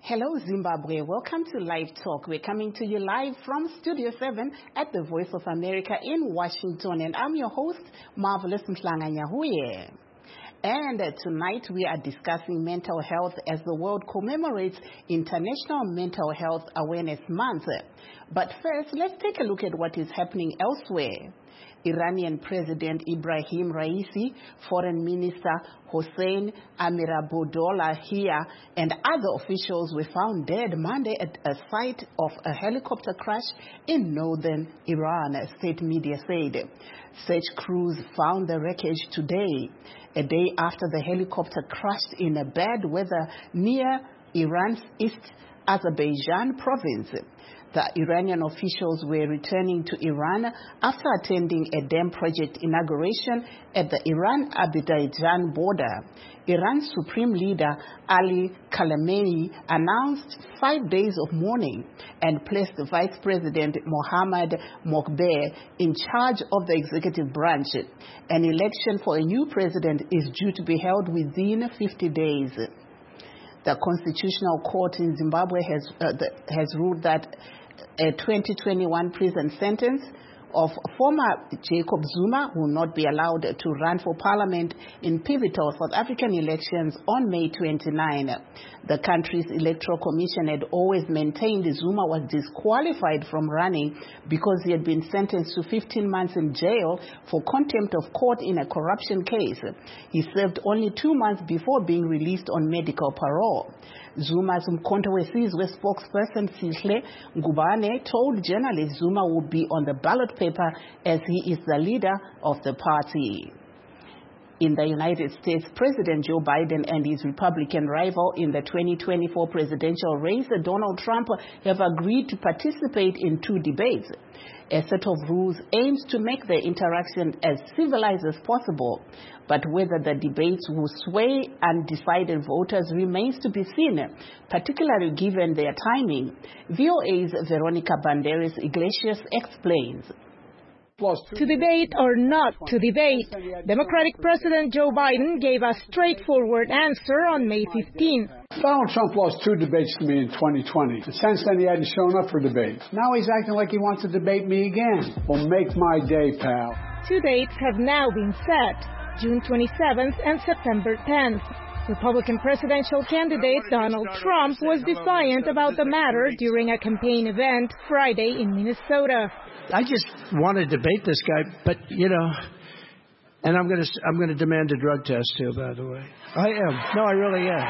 Hello, Zimbabwe. Welcome to Live Talk. We're coming to you live from Studio 7 at the Voice of America in Washington. And I'm your host, Marvelous Mhlanga Nyahuye. And tonight we are discussing mental health as the world commemorates International Mental Health Awareness Month. But first, let's take a look at what is happening elsewhere. Iranian President Ibrahim Raisi, Foreign Minister Hossein Amirabdollahian, and other officials were found dead Monday at a site of a helicopter crash in northern Iran, state media said. Search crews found the wreckage today, a day after the helicopter crashed in a bad weather near Iran's East Azerbaijan province. The Iranian officials were returning to Iran after attending a dam project inauguration at the Iran-Azerbaijan border. Iran's supreme leader Ali Khamenei announced 5 days of mourning and placed Vice President Mohammad Mokbeh in charge of the executive branch. An election for a new president is due to be held within 50 days. The Constitutional Court in Zimbabwe has ruled that a 2021 prison sentence of former Jacob Zuma will not be allowed to run for parliament in pivotal South African elections on May 29. The country's electoral commission had always maintained Zuma was disqualified from running because he had been sentenced to 15 months in jail for contempt of court in a corruption case. He served only 2 months before being released on medical parole. Zuma's Umkhonto weSizwe spokesperson Sihle Ngubane told journalists Zuma would be on the ballot paper as he is the leader of the party. In the United States, President Joe Biden and his Republican rival in the 2024 presidential race, Donald Trump, have agreed to participate in 2 debates. A set of rules aims to make the interaction as civilized as possible, but whether the debates will sway undecided voters remains to be seen, particularly given their timing. VOA's Veronica Banderas Iglesias explains. To debate or not to debate, Democratic President Joe Biden gave a straightforward answer on May 15. Donald Trump lost 2 debates to me in 2020. Since then, he hadn't shown up for debates. Now he's acting like he wants to debate me again. Well, make my day, pal. 2 dates have now been set, June 27th and September 10th. Republican presidential candidate Donald Trump was defiant about the matter during a campaign event Friday in Minnesota. I just want to debate this guy, but, and I'm going to demand a drug test, too, by the way. I am. No, I really am.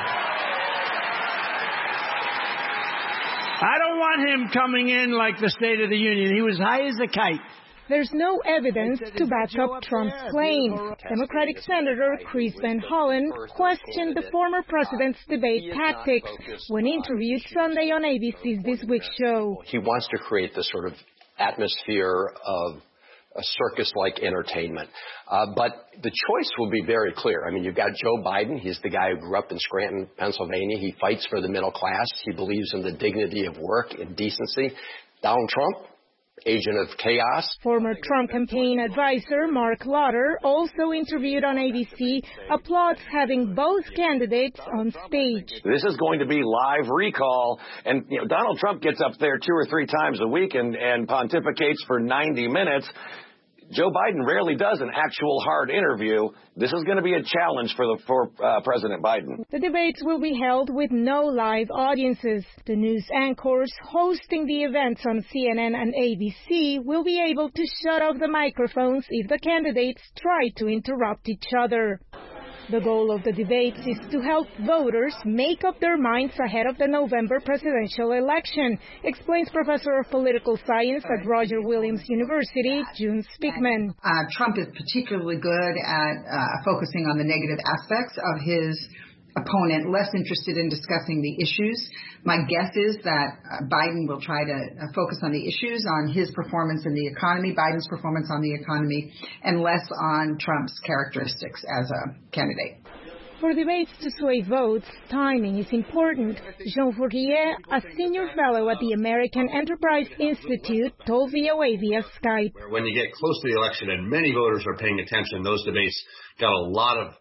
I don't want him coming in like the State of the Union. He was high as a kite. There's no evidence to back up Trump's claims. Democratic Senator Chris Van Hollen questioned the former president's debate tactics when interviewed Sunday on ABC's This Week show. He wants to create this sort of atmosphere of a circus-like entertainment. But the choice will be very clear. I mean, you've got Joe Biden. He's the guy who grew up in Scranton, Pennsylvania. He fights for the middle class. He believes in the dignity of work and decency. Donald Trump, agent of chaos. Former Trump campaign advisor Mark Lauder, also interviewed on ABC, applauds having both candidates on stage. This is going to be live recall, and Donald Trump gets up there 2 or 3 times a week and pontificates for 90 minutes. Joe Biden rarely does an actual hard interview. This is going to be a challenge for President Biden. The debates will be held with no live audiences. The news anchors hosting the events on CNN and ABC will be able to shut off the microphones if the candidates try to interrupt each other. The goal of the debates is to help voters make up their minds ahead of the November presidential election, explains Professor of Political Science at Roger Williams University, June Spickman. Trump is particularly good at focusing on the negative aspects of his opponent, less interested in discussing the issues. My guess is that Biden will try to focus on the issues, on his performance in the economy, Biden's performance on the economy, and less on Trump's characteristics as a candidate. For debates to sway votes, timing is important. Jean Fourier, a senior fellow at the American Enterprise Institute, told VOA via Skype. When you get close to the election and many voters are paying attention, those debates got a lot of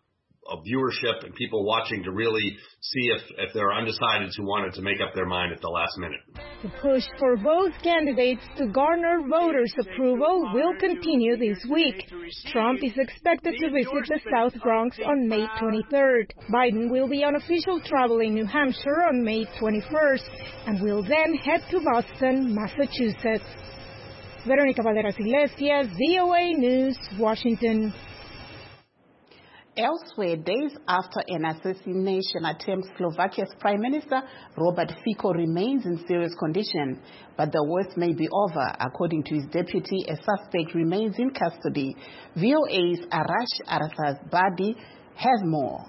viewership and people watching to really see if there are undecideds who wanted to make up their mind at the last minute. The push for both candidates to garner voters' approval will continue this week. Trump is expected to visit the South Bronx on May 23rd. Biden will be on official travel in New Hampshire on May 21st and will then head to Boston, Massachusetts. Veronica Valderas Iglesias, VOA News, Washington. Elsewhere, days after an assassination attempt, Slovakia's Prime Minister Robert Fico remains in serious condition, but the worst may be over. According to his deputy, a suspect remains in custody. VOA's Arash Arasazbadi has more.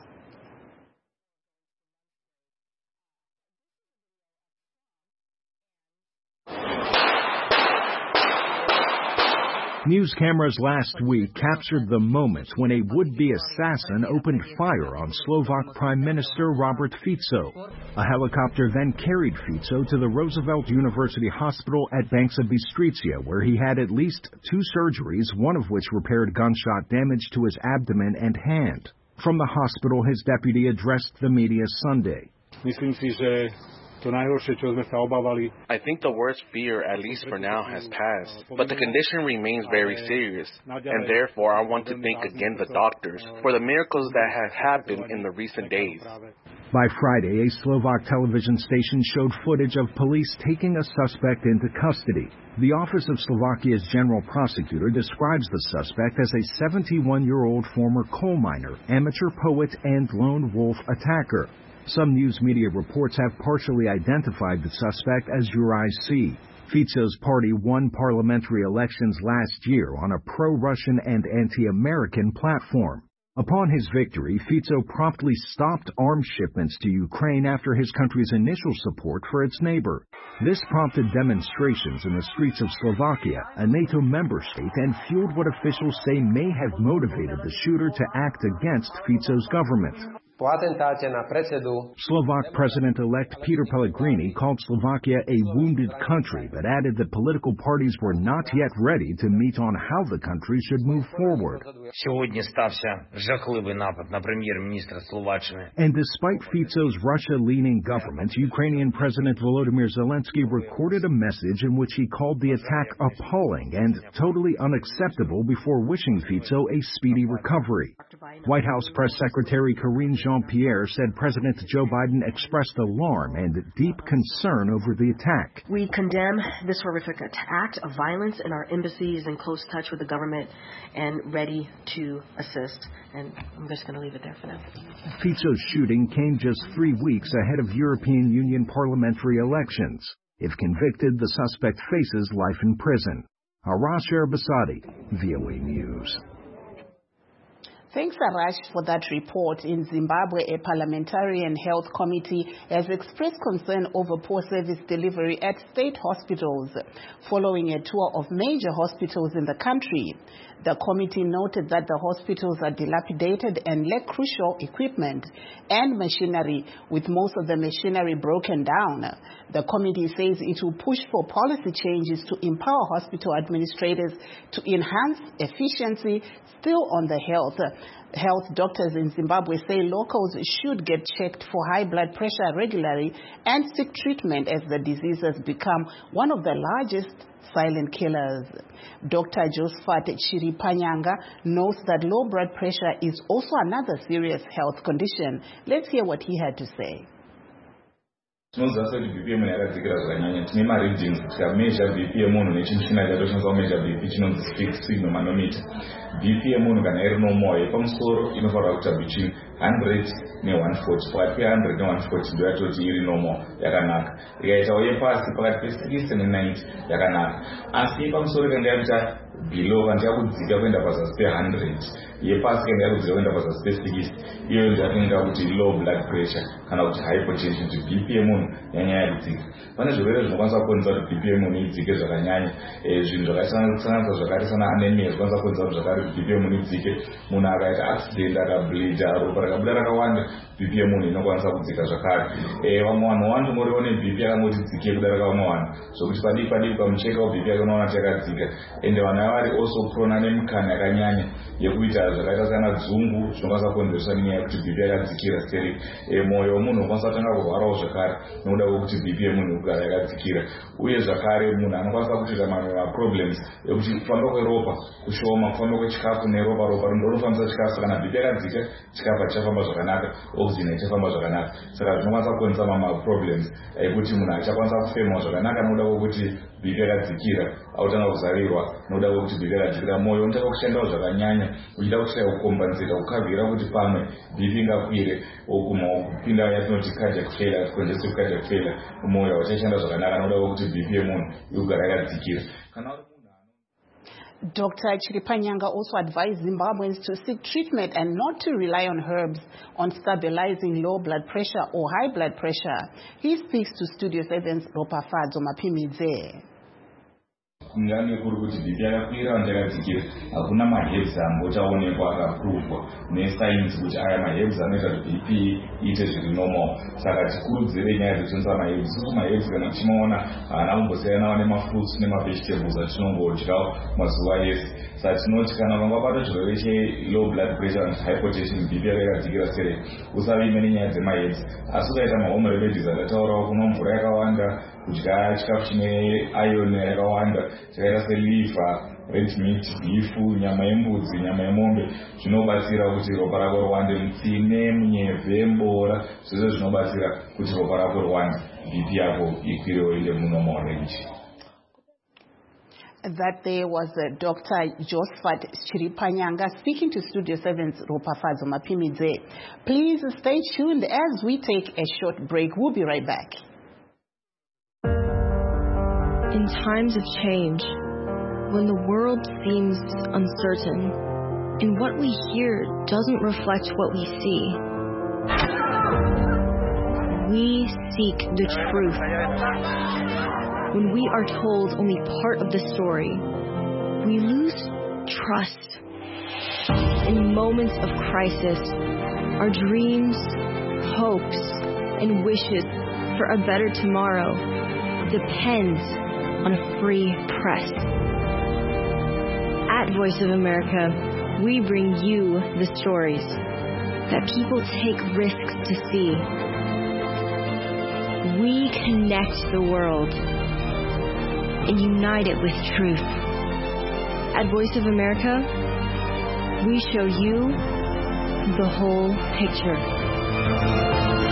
News cameras last week captured the moment when a would-be assassin opened fire on Slovak Prime Minister Robert Fico. A helicopter then carried Fico to the Roosevelt University Hospital at Banca Bystrica, where he had at least 2 surgeries, one of which repaired gunshot damage to his abdomen and hand. From the hospital, his deputy addressed the media Sunday. I think the worst fear, at least for now, has passed, but the condition remains very serious, and therefore I want to thank again the doctors for the miracles that have happened in the recent days. By Friday, a Slovak television station showed footage of police taking a suspect into custody. The Office of Slovakia's General Prosecutor describes the suspect as a 71-year-old former coal miner, amateur poet, and lone wolf attacker. Some news media reports have partially identified the suspect as Juraj C. Fico's party won parliamentary elections last year on a pro-Russian and anti-American platform. Upon his victory, Fico promptly stopped arms shipments to Ukraine after his country's initial support for its neighbor. This prompted demonstrations in the streets of Slovakia, a NATO member state, and fueled what officials say may have motivated the shooter to act against Fico's government. Slovak President-elect Peter Pellegrini called Slovakia a wounded country, but added that political parties were not yet ready to meet on how the country should move forward. And despite Fico's Russia-leaning government, Ukrainian President Volodymyr Zelensky recorded a message in which he called the attack appalling and totally unacceptable before wishing Fico a speedy recovery. White House Press Secretary Karine Jean-Pierre said President Joe Biden expressed alarm and deep concern over the attack. We condemn this horrific act of violence, and our embassy is in close touch with the government and ready to assist. And I'm just going to leave it there for now. Fico's shooting came just 3 weeks ahead of European Union parliamentary elections. If convicted, the suspect faces life in prison. Arash Arasazbadi, VOA News. Thanks, Arash, for that report. In Zimbabwe, a parliamentarian health committee has expressed concern over poor service delivery at state hospitals following a tour of major hospitals in the country. The committee noted that the hospitals are dilapidated and lack crucial equipment and machinery, with most of the machinery broken down. The committee says it will push for policy changes to empower hospital administrators to enhance efficiency. Still on the health doctors in Zimbabwe say locals should get checked for high blood pressure regularly and seek treatment as the disease has become one of the largest silent killers. Dr. Josephat Chiripanyanga notes that low blood pressure is also another serious health condition. Let's hear what he had to say. Tinoziva kuti BP yemunhu yakadzikira zvakanyanya. Tine mareadings tikameasure BP yemunhu nechimushina chatoshandiswa kumeasure BP chinonzi signal manometer. BP yemunhu kana iri normal yepamusoro inofanira kuita between 100 ne140. Pakati pe100 ne140 ndio yatoti iri normal yakanaka. Ikaitawo yepasi pakati pe60 ne90 yakanaka. Asi yepamusoro ikanga yakuita below kana yakudzika kuenda pazasi pe100. Yepasi kana yakudzika kuenda pazasi pe60. Iyo ndiyatinoita kuti low blood pressure kana kuti hypertension. Kuti BP yemunhu yanyanya kudzika. Pane zvirwere zvinokwanisa kukonzera kuti BP yemunhu idzike zvakanyanya. Zvinhu zvakasanganiswa zvakaita sana anemia zvinokwanisa kukonzera kuti zvakare BP yemunhu idzike. Munhu akaita accident akableed ropa rakabuda rakawanda BP yemunhu inokwanisa kudzika zvakare. Vamwe vanhu wandi murione BP yakangoti dzike kudarika vamwe vanhu. Zvokuti padivi pamucheka BP yakaona yakadzika. Ende vanhu vari also prone nemikana yakanyanya yekuita zvakaita sana dzungu zvinokwanisa kukonzeresa nenyaya yekuti BP yakadzikira seri. Mwoyo wemunhu unokwanisa kutanga kurwarawo zvakare nokuda kwekuti BP yemunhu kugara yakadzikira. Uye zvakare munhu anokwanisa kuita mamwe maproblems ekuti kufamba kweropa kushoma, kufamba kwechikafu neropa rinofambisa chikafu. Kana BP yakadzika chikafu chichafamba zvakanaka, oxygen ichafamba zvakanaka. Saka zvinokwanisa kukonzeresa mamwe problems ekuti munhu achakwanisa kufema zvakanaka nokuda kwekuti BP yakadzikira, autanga kuzarirwa nokuda kwekuti BP yakadzikira. Mwoyo unotanga kushandawo zvakanyanya uchida kushaya kukombanzira kukavhira kuti pamwe BP ingakwire kupinda yatinoti cardiac failure, congestive cardiac failure. Mwoyo uchashanda zvakanaka nokuda kwekuti BP yemunhu ikugara yakadzikira. Dr. Chiripanyanga also advised Zimbabweans to seek treatment and not to rely on herbs on stabilizing low blood pressure or high blood pressure. He speaks to Studio 7's Ropafadzo Mapimidze. Ngani kuri kuti BP yakakwira ndakadzikira, hakuna maherbs ambochaonekwa akaprovwa nesainzi kuti aya maherbs anoita kuti BP iite zviri normal. Saka tikurudzire nyaya dzekushandisa maherbs. Kuti maherbs kana tichimaona haana kumbosiyanawo nemafruits nemavegetables atinongodyawo mazuva ese. Saka tinoti kana vangabata chirwere chelow blood pressure and hypertension, BP yakadzikira sere, usavime nenyaya dzemaherbs. Asi ukaita mahome remedies akataurawo kunwa mvura yakawanda, kudya chikafu chine iron yakawanda, chakaita seliver, red meat, beef, nyama yembudzi, nyama yemombe, zvinobatsira kuti ropa rako riwande. Mutsine, munyevhe, mbora, zvese zvinobatsira kuti ropa rako riwande, BP yako ikwirewo inde munormal range. That there was Dr. Josephat Chiripanyanga speaking to Studio 7's Ropafadzo Mapimidze. Please stay tuned as we take a short break. We'll be right back. In times of change, when the world seems uncertain and what we hear doesn't reflect what we see, we seek the truth. When we are told only part of the story, we lose trust. In moments of crisis, our dreams, hopes, and wishes for a better tomorrow depends on a free press. At Voice of America, we bring you the stories that people take risks to see. We connect the world and unite it with truth. At Voice of America, we show you the whole picture.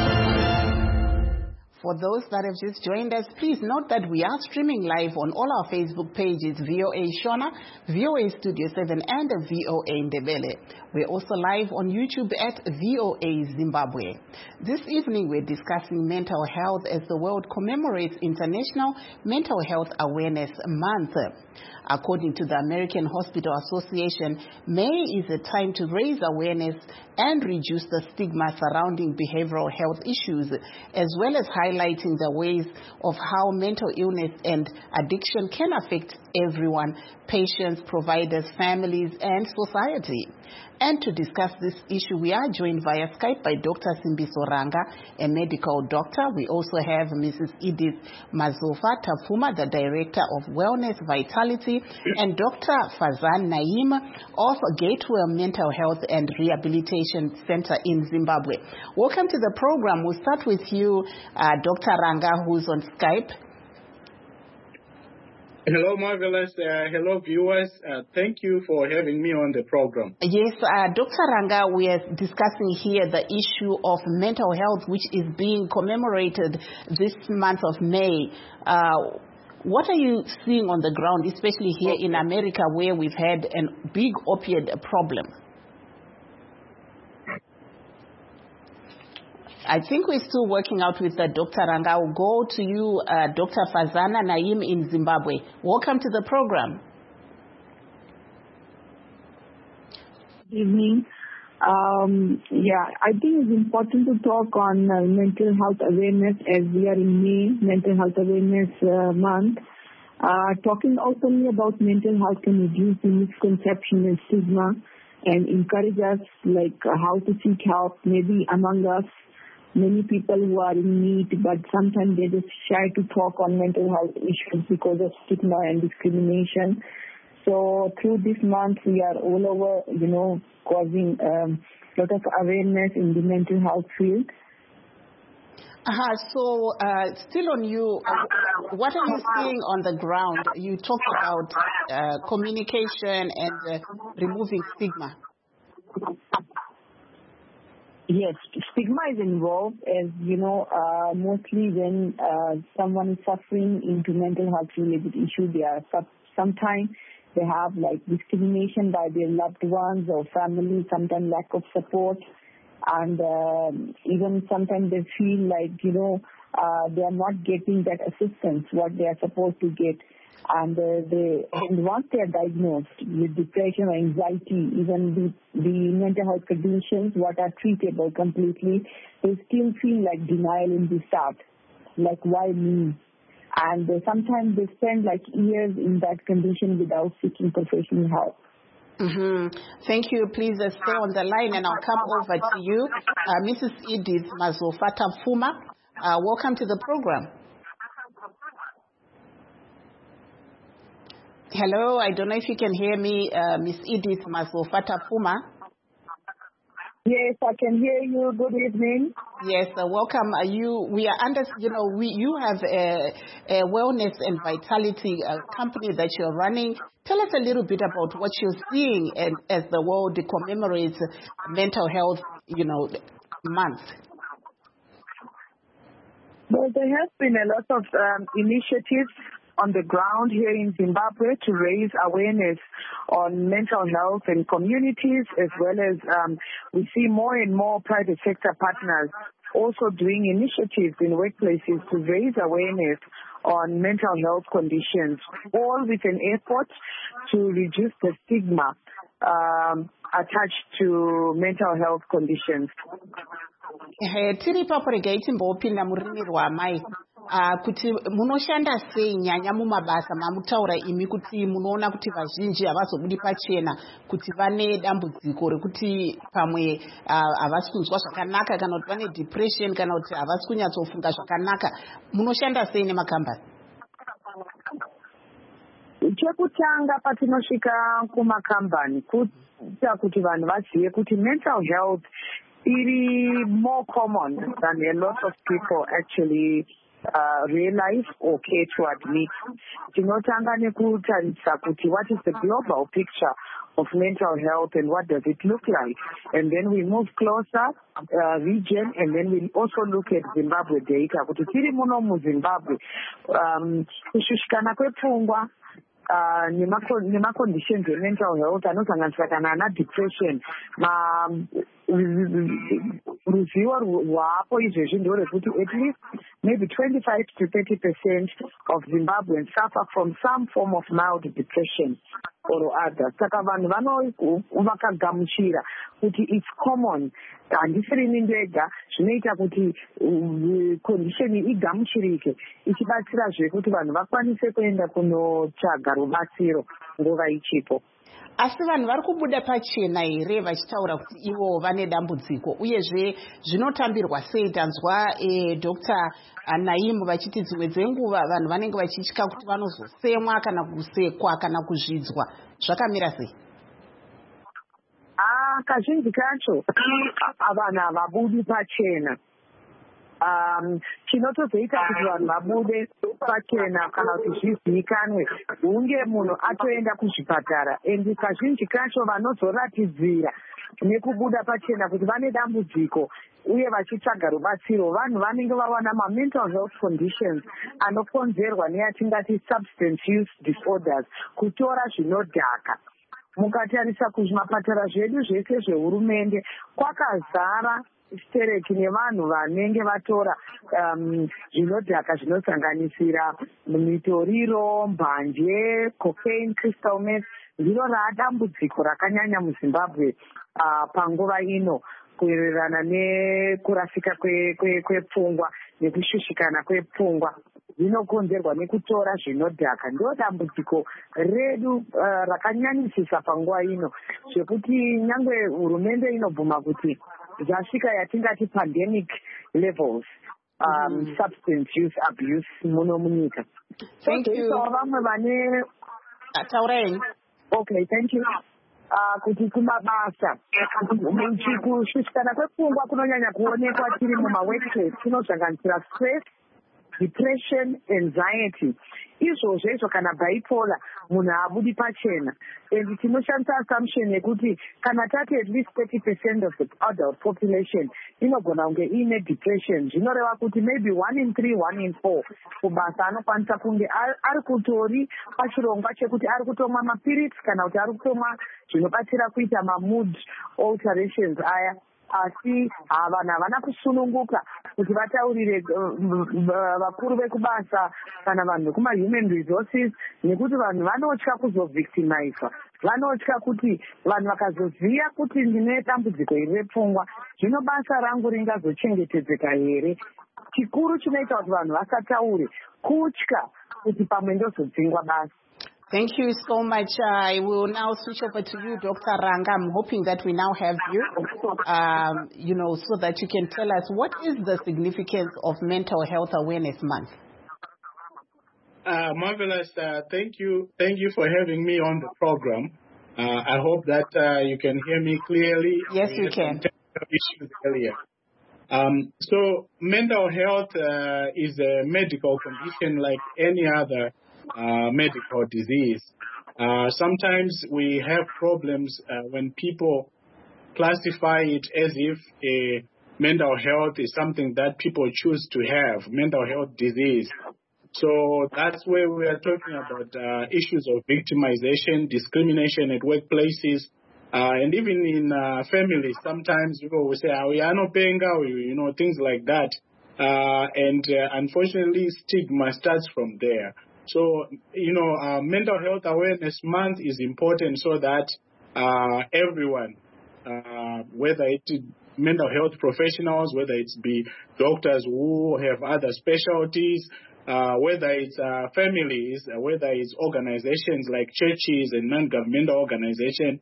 For those that have just joined us, please note that we are streaming live on all our Facebook pages, VOA Shona, VOA Studio 7, and VOA Ndebele. We're also live on YouTube at VOA Zimbabwe. This evening, we're discussing mental health as the world commemorates International Mental Health Awareness Month. According to the American Hospital Association, May is a time to raise awareness and reduce the stigma surrounding behavioral health issues, as well as highlighting the ways of how mental illness and addiction can affect everyone, patients, providers, families, and society. And to discuss this issue, we are joined via Skype by Dr. Simbiso Ranga, a medical doctor. We also have Mrs. Edith Mazofa Tafuma, the Director of Wellness Vitality, and Dr. Fazan Naim of Gateway Mental Health and Rehabilitation Center in Zimbabwe. Welcome to the program. We'll start with you, Dr. Ranga, who's on Skype. Hello, Marvelous. Hello, viewers. Thank you for having me on the program. Yes, Dr. Ranga, we are discussing here the issue of mental health, which is being commemorated this month of May. What are you seeing on the ground, especially here in America, where we've had a big opioid problem? I think we're still working out with Dr. Ranga. I'll go to you, Dr. Fazana Naim in Zimbabwe. Welcome to the program. Good evening. I think it's important to talk on mental health awareness as we are in May, Mental Health Awareness Month. Talking openly about mental health can reduce the misconception and stigma and encourage us how to seek help. Maybe among us, many people who are in need, but sometimes they're just shy to talk on mental health issues because of stigma and discrimination. So through this month, we are all over, causing a lot of awareness in the mental health field. So, still on you, what are you seeing on the ground? You talked about communication and removing stigma. Yes, stigma is involved, as you know, mostly when someone is suffering into mental health related issues, sometimes they have like discrimination by their loved ones or family, sometimes lack of support, and even sometimes they feel like, they are not getting that assistance what they are supposed to get. And once they are diagnosed with depression or anxiety, even the mental health conditions, what are treatable completely, they still feel like denial in the start, like why me? And sometimes they spend like years in that condition without seeking professional help. Thank you. Please stay on the line and I'll come over to you. Mrs. Edith Mazofata Fuma, welcome to the program. Hello, I don't know if you can hear me, Miss Edith Mazofata Fuma. Yes, I can hear you. Good evening. Yes, welcome. We are under, you have a wellness and vitality company that you're running. Tell us a little bit about what you're seeing as the world commemorates mental health, month. Well, there has been a lot of initiatives on the ground here in Zimbabwe to raise awareness on mental health in communities, as well as we see more and more private sector partners also doing initiatives in workplaces to raise awareness on mental health conditions, all with an effort to reduce the stigma attached to mental health conditions. Tiri paporigate mbopinda murimi rwamai kuti munoshanda sei nyanya mumabasa mamutaura imi kuti munoona kuti vazhinji havazobudi pachena kuti vane dambudziko rekuti pamwe havasi kunzwa zvakanaka kana kuti vane depression kana kuti havasi kunyatsofunga zvakanaka, munoshanda sei nemakambani? Chekutanga patinosvika kumakambani kuita kuti vanhu vazive kuti mental health is more common than a lot of people actually realize or care to admit. Tinotanga nekutarisa kuti what is the global picture of mental health and what does it look like, and then we move closer region, and then we also look at Zimbabwe data kuti tiri muno muZimbabwe kushushikana kwepfungwa nema-conditions mental health anosanganisira kana ana depression, ruzivo rwapo izvezvi ndorekuti at least maybe 25 to 30% of Zimbabweans suffer from some form of mild depression or other. Saka vanhu vakagamuchira kuti it's common, handisiri ndega, zvinoita kuti condition igamuchirike, ichibatsirazve kuti vanhu vakwanise kuenda kunotsvaga rubatsiro nguva ichipo. Asi vanhu vari kubuda pachena here vachitaura kuti ivo vane dambudziko, uyezve zvinotambirwa sei? Tanzwa Dr. Naimu vachiti dzimwe dzenguva vanhu vanenge vachitya kuti vanozosemwa kana kusekwa kana kuzvidzwa. Zvakamira sei? Kazhinji kacho vanhu havabudi pachena. Chinotozoita kuti vanhu vabude pachena kana kuti zvizivikanwe hunge munhu atoenda kuzvipatara, endi kazhinji kacho vanozoratidzira nekubuda pachena kuti vane dambudziko uye vachitsvaga rubatsiro vanhu vanenge vawana ma-mental health conditions anokonzerwa neyatingati substance use disorders, kutora zvinodhaka. Mukatarisa kuzvimapatara zvedu zvese zvehurumende kwakazara stereki nevanhu vanenge vatora zvinodhaka zvinosanganisira mitoriro, mbanje, cocaine, crystal meth. Zviro raadambudziko rakanyanya muZimbabwe panguva ino, kuwirirana nekurasika kwepfungwa nekushushikana kwepfungwa zvinokonzerwa nekutora zvinodhaka. Ndo dambudziko redu rakanyanyisisa panguva ino, zvekuti nyangwe hurumende inobvuma kuti zvasvika yatingati pandemic levels, substance use abuse muno munyika. Thank you. Vamwe vane Taureng. Okay, thank you. kuti kumabasa kushushikana kwepfungwa kunonyanya kuonekwa tiri mumaworkplace kunosanganisira stress, depression, anxiety. Izvozvo kana bipolar munhu haabudi pachena. And tinoshandisa assumption yekuti kana tati at least 30% of the adult population inogona kunge ine depression. Zvinoreva kuti maybe 1 in 3, 1 in 4 kubasa anokwanisa kunge ari kutori pachirongwa chekuti ari kutomwa mapirits kana kuti ari kutomwa zvinobatsira kuita mamood alterations aya. Asi vanhu havana kusununguka kuti vataurire vakuru vekubasa kana vanhu vekuma-human resources, nekuti vanhu vanotya kuzovictimizwa. Vanotya kuti vanhu vakazoziva kuti ndine dambudziko iri repfungwa, zvino basa rangu ringazochengetedzeka here. Chikuru chinoita kuti vanhu vasataure kutya kuti pamwe ndozodzingwa basa. Thank you so much. I will now switch over to you, Dr. Ranga. I'm hoping that we now have you, so that you can tell us what is the significance of Mental Health Awareness Month. Marvelous. Thank you. Thank you for having me on the program. I hope that you can hear me clearly. Yes, we can. Issues earlier. So mental health is a medical condition like any other medical disease. Sometimes we have problems when people classify it as if a mental health is something that people choose to have, mental health disease. So that's where we are talking about issues of victimization, discrimination at workplaces, and even in families. Sometimes people will say, we are not paying out, things like that. And unfortunately, stigma starts from there. So, Mental Health Awareness Month is important so that everyone, whether it's mental health professionals, whether it's be doctors who have other specialties, whether it's families, whether it's organizations like churches and non-governmental organizations,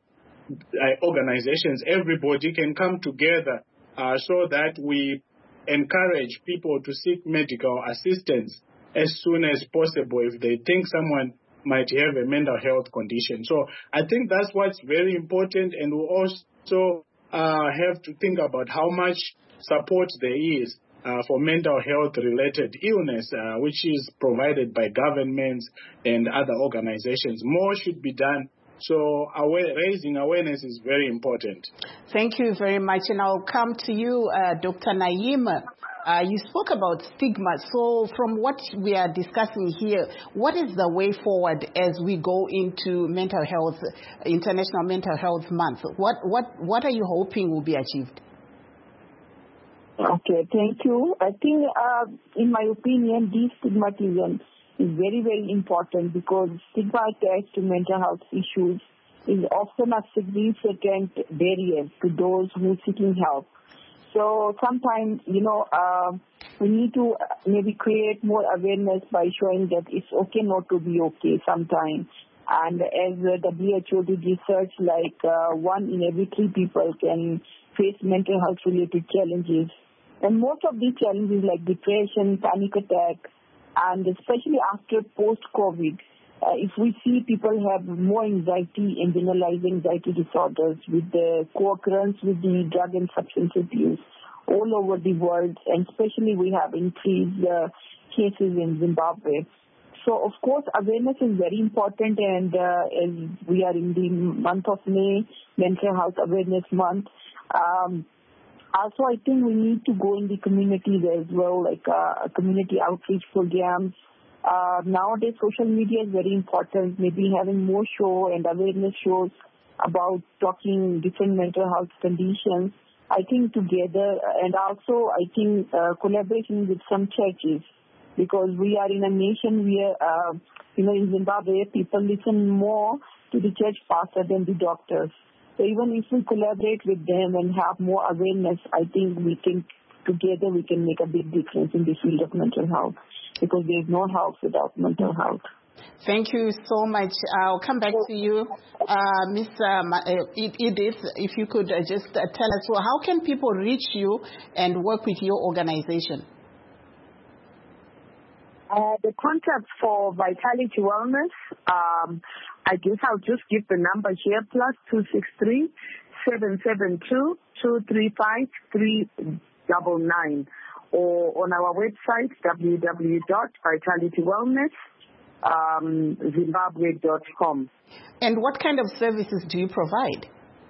everybody can come together so that we encourage people to seek medical assistance as soon as possible if they think someone might have a mental health condition. So I think that's what's very important, and we also have to think about how much support there is for mental health related illness, which is provided by governments and other organizations. More should be done. So raising awareness is very important. Thank you very much. And I'll come to you, Dr. Naeem. You spoke about stigma. So from what we are discussing here, what is the way forward as we go into mental health, International Mental Health Month? What are you hoping will be achieved? Okay, thank you. I think, in my opinion, destigmatization is very, very important because stigma attached to mental health issues is often a significant barrier to those who are seeking help. So sometimes, we need to maybe create more awareness by showing that it's okay not to be okay sometimes. And as the WHO did research, like 1 in every 3 people can face mental health related challenges. And most of these challenges like depression, panic attack, and especially after post-COVID, if we see people have more anxiety and generalized anxiety disorders with the co-occurrence with the drug and substance abuse all over the world, and especially we have increased cases in Zimbabwe. So, of course, awareness is very important, and as we are in the month of May, Mental Health Awareness Month, also I think we need to go in the communities as well, like community outreach programs. Nowadays, social media is very important, maybe having more show and awareness shows about talking different mental health conditions. I think together, and also I think collaboration with some churches, because we are in a nation where, in Zimbabwe, people listen more to the church pastor than the doctors. So even if we collaborate with them and have more awareness, I think together we can make a big difference in the field of mental health, because there is no health without mental health. Thank you so much. I'll come back to you, Ms. Edith, if you could just tell us, well, how can people reach you and work with your organization? The contact for Vitality Wellness, I I guess I'll just give the number here, +263 772 235 399, or on our website, www.vitalitywellness.zimbabwe.com. And what kind of services do you provide?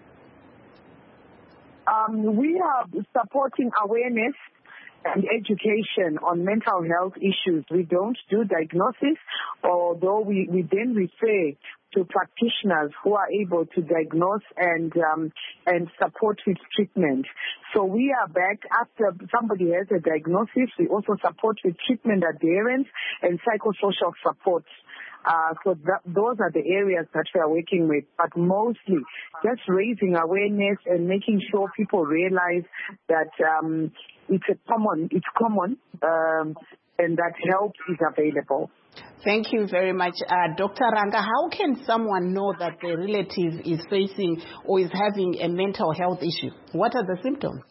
We are supporting awareness and education on mental health issues. We don't do diagnosis, although we then refer to practitioners who are able to diagnose and support with treatment. So we are back after somebody has a diagnosis. We also support with treatment adherence and psychosocial support. So those are the areas that we are working with, but mostly just raising awareness and making sure people realize that it's common, and that help is available. Thank you very much. Dr. Ranga, how can someone know that their relative is facing or is having a mental health issue? What are the symptoms?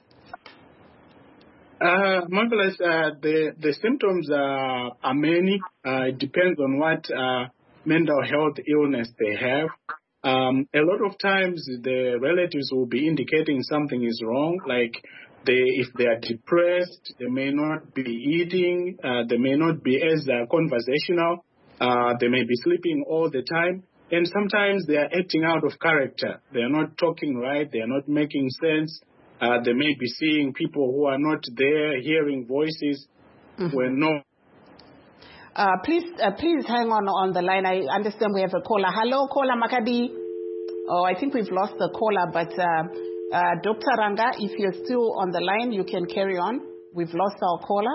Marvelous. The symptoms are many. It depends on what mental health illness they have. A lot of times the relatives will be indicating something is wrong, like if they are depressed, they may not be eating, they may not be as conversational, they may be sleeping all the time, and sometimes they are acting out of character. They are not talking right, they are not making sense. They may be seeing people who are not there, hearing voices when no. Please hang on the line. I understand we have a caller. Hello, caller Makadi. Oh, I think we've lost the caller, but Dr. Ranga, if you're still on the line, you can carry on. We've lost our caller.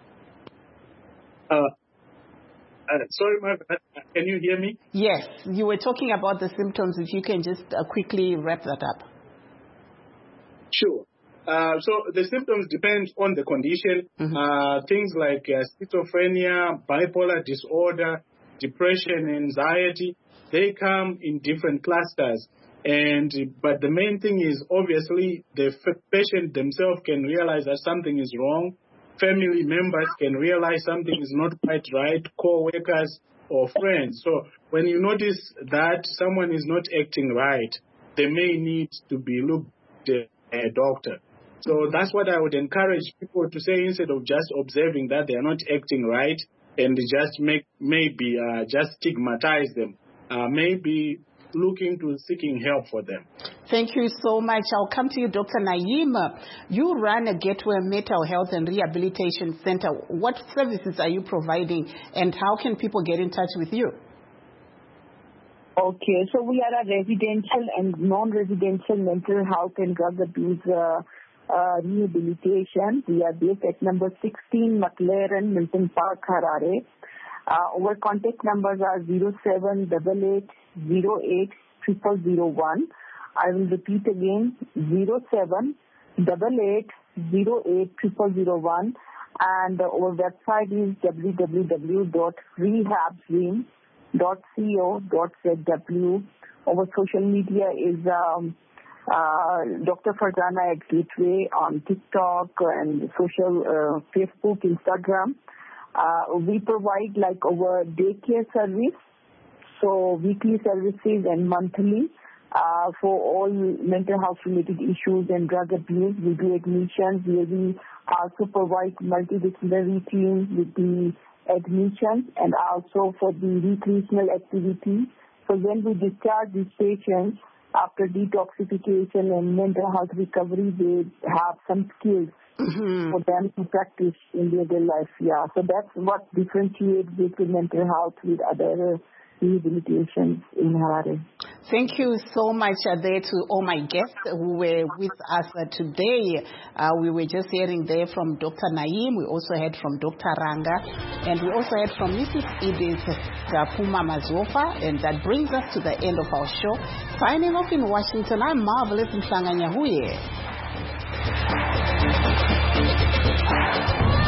Sorry, can you hear me? Yes, you were talking about the symptoms. If you can just quickly wrap that up. Sure. So the symptoms depend on the condition. Things like schizophrenia, bipolar disorder, depression, anxiety, they come in different clusters. But the main thing is obviously the patient themselves can realize that something is wrong. Family members can realize something is not quite right, co-workers or friends. So when you notice that someone is not acting right, they may need to be looked at a doctor. So that's what I would encourage people to say, instead of just observing that they are not acting right and just maybe just stigmatize them, maybe looking to seeking help for them. Thank you so much. I'll come to you, Dr. Naeem. You run a Gateway Mental Health and Rehabilitation Center. What services are you providing, and how can people get in touch with you? Okay, so we are a residential and non-residential mental health and drug abuse rehabilitation. We are based at number 16 McLaren, Milton Park, Harare. Our contact numbers are 0788080001. I will repeat again, 0788080001. And our website is www.rehabzim.co.zw. Our social media is Dr. Farzana at Gateway on TikTok and social Facebook, Instagram. We provide like our daycare service, so weekly services and monthly for all mental health related issues and drug abuse. We do admissions. We also provide multidisciplinary teams with the admissions and also for the recreational activity. So when we discharge these patients after detoxification and mental health recovery, they have some skills for them to practice in their daily life. Yeah, so that's what differentiates Gateway Mental Health with other rehabilitations in Harare. Thank you so much there to all my guests who were with us today. We were just hearing there from Dr. Naeem. We also heard from Dr. Ranga. And we also heard from Mrs. Edith Puma Mazofa. And that brings us to the end of our show. Signing off in Washington, I'm Marvelous Mhlanga Nyahuye.